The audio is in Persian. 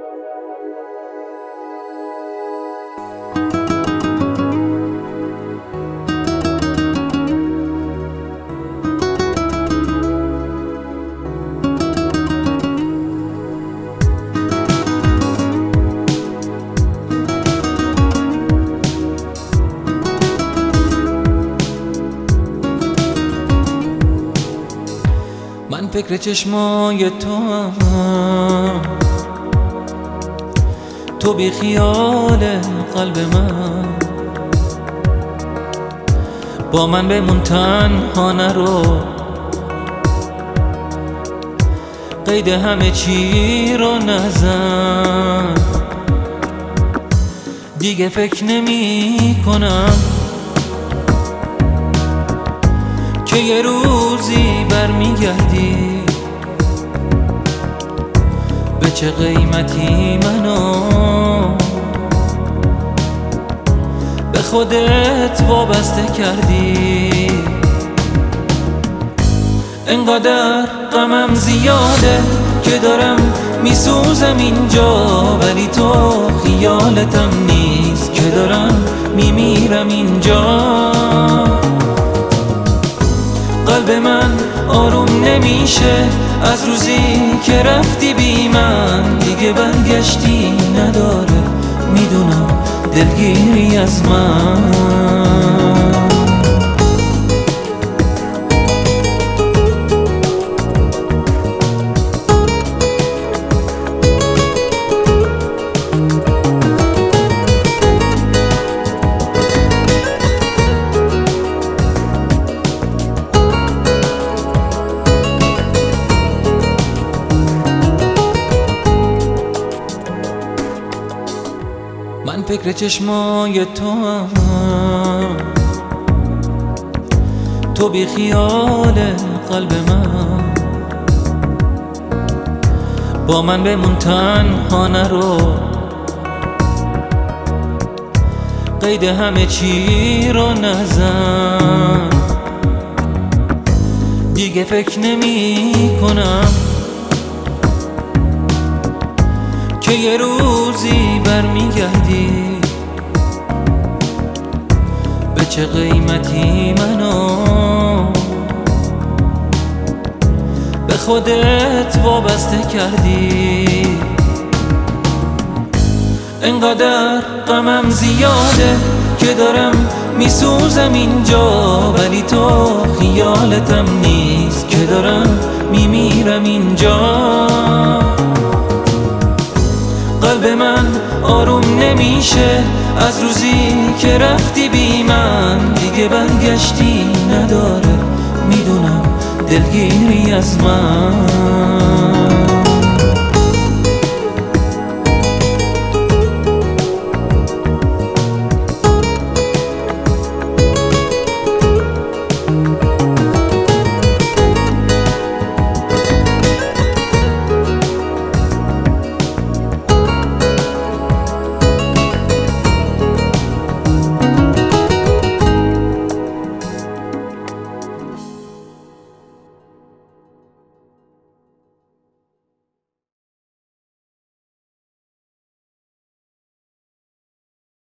من فکر چشمای تو بی خیال قلب من، با من بمون تنها نرو، قید همه چی رو نزن. دیگه فکر نمی کنم که یه روزی برمیگردی، به چه قیمتی منو به خودت وابسته کردی. انقدر غمم زیاده که دارم میسوزم اینجا، ولی تو خیالتم نیست که دارم میمیرم اینجا. قلب من آروم نمیشه از روزی که رفتی بی من، دیگه برگشتی نداره، میدونم دلگیری از من. من فکر چشمای تو بی خیال قلب من، با من بمون تنها نرو، قید همه چی رو نزن. دیگه فکر نمی کنم که یه روزی برمیگردی، به چه قیمتی منو به خودت وابسته کردی. انقدر غمم زیاده که دارم میسوزم اینجا، ولی تو خیالتم نیست که دارم میمیرم اینجا. قلب من آروم نمیشه از روزی که رفتی بی من، دیگه برگشتی نداره، میدونم دلگیری از من.